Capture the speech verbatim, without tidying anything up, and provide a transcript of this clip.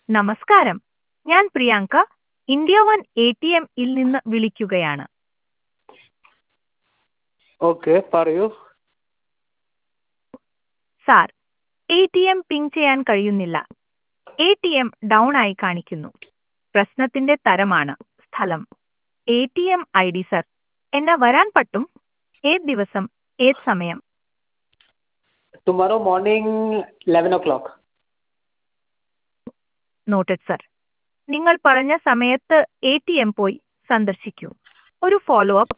നമസ്കാരം, ഞാൻ Priyanka, India one A T M ഇൽ നിന്ന് വിളിക്കുകയാണ്. ഓക്കെ, പറയൂ. Sir, A T M ping ചെയ്യാൻ കഴിയുന്നില്ല. എ ടി എം ഡൗൺ ആയി കാണിക്കുന്നു. പ്രശ്നത്തിന്റെ തരമാണ് സ്ഥലം. A T M I D sir, എന്നെ വരാൻ പറ്റും. ഏത് ദിവസം, ഏത് സമയം? Tomorrow morning eleven o'clock. Noted sir. നിങ്ങൾ പറഞ്ഞ സമയത്ത് എ ടി എം പോയി സന്ദർശിക്കൂ. ഒരു ഫോളോ അപ്പ്